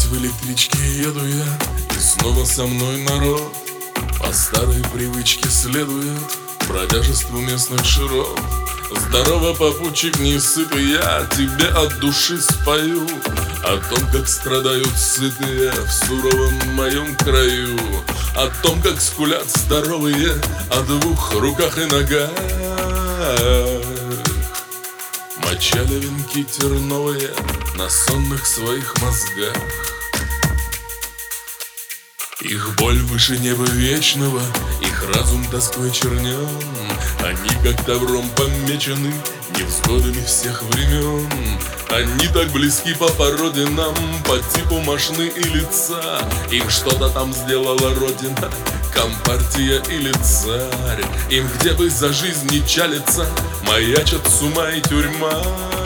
в электричке еду я, и снова со мной народ. По старой привычке следует бродяжеству местных широт. Здорово, попутчик несытый, я тебе от души спою о том, как страдают сытые в суровом моем краю, о том, как скулят здоровые о двух руках и ногах. Мочали венки терновые на сонных своих мозгах. Их боль выше неба вечного, их разум тоской чернен. Они как тавром помечены невзгодами всех времен. Они так близки по породе нам, по типу мошны и лица. Им что-то там сделала родина, компартия или царь. Им где бы за жизнь не чалится, маячат с ума и тюрьма.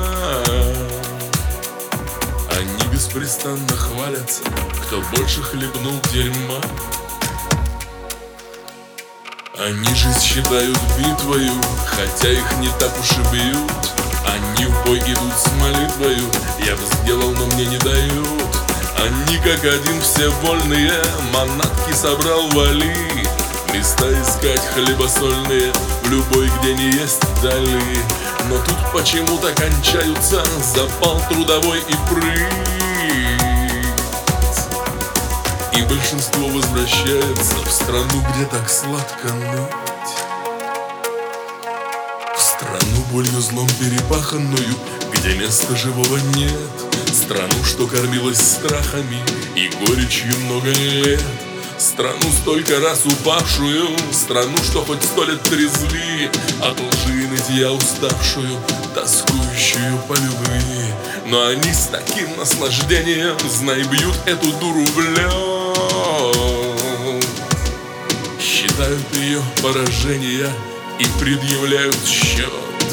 Они беспрестанно хвалятся, кто больше хлебнул дерьма. Они жизнь считают битвою, хотя их не так уж и бьют. Они в бой идут с молитвою, я бы сделал, но мне не дают. Они как один все вольные, манатки собрал вали. Места искать хлебосольные в любой, где не есть дали. Но тут почему-то кончаются запал трудовой и прыть. И большинство возвращается в страну, где так сладко ныть. В страну болью злом перепаханную, где места живого нет. Страну, что кормилась страхами и горечью много лет. Страну, столько раз упавшую, страну, что хоть 100 лет трезви, от лжи и нытья уставшую, тоскующую по любви. Но они с таким наслаждением, знай, бьют эту дуру в лед. Считают ее поражения и предъявляют счет.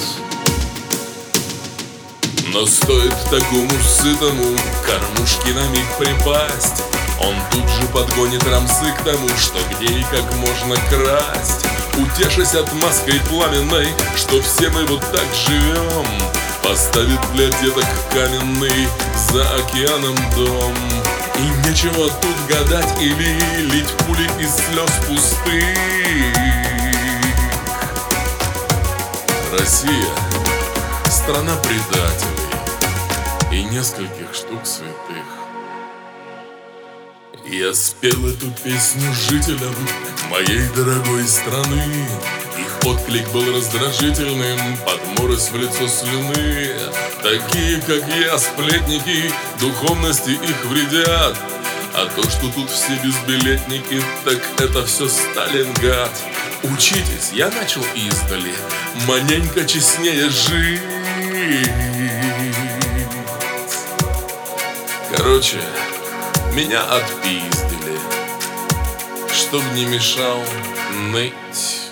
Но стоит такому сытому кормушке на миг припасть, он тут же подгонит рамсы к тому, что где и как можно красть. Утешась отмазкой пламенной, что все мы вот так живем, поставит для деток каменный за океаном дом. И нечего тут гадать или лить пули из слез пустых. Россия — страна предателей и нескольких штук святых. Я спел эту песню жителям моей дорогой страны. Их отклик был раздражительным, подморозь в лицо слюны. Такие, как я, сплетники, духовности их вредят. А то, что тут все безбилетники, так это все Сталинград. Учитесь, я начал издали, маненько честнее жить. Короче, меня отпиздили, чтоб не мешал ныть.